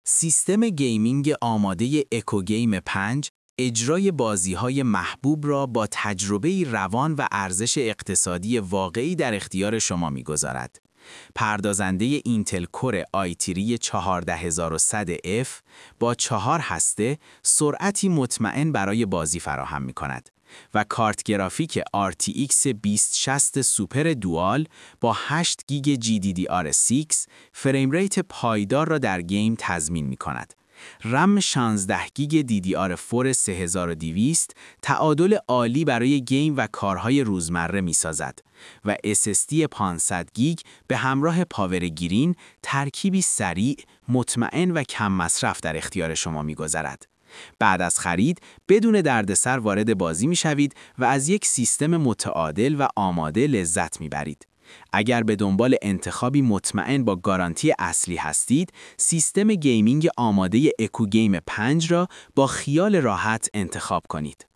سیستم گیمینگ آماده اکوگیم 5 اجرای بازی‌های محبوب را با تجربه‌ای روان و ارزش اقتصادی واقعی در اختیار شما می‌گذارد. پردازنده اینتل کور آیتری 14100F با 4 هسته سرعتی مطمئن برای بازی فراهم می‌کند و کارت گرافیک RTX 2060 سوپر دوال با 8 گیگ GDDR6 فریم ریت پایدار را در گیم تضمین می‌کند. رم 16 گیگ DDR4 3200 تعادل عالی برای گیم و کارهای روزمره می‌سازد و SSD 500 گیگ به همراه پاور گرین ترکیبی سریع، مطمئن و کم مصرف در اختیار شما می‌گذارد. بعد از خرید بدون دردسر وارد بازی می‌شوید و از یک سیستم متعادل و آماده لذت می‌برید. اگر به دنبال انتخابی مطمئن با گارانتی اصلی هستید، سیستم گیمینگ آماده اکوگیم 5 را با خیال راحت انتخاب کنید.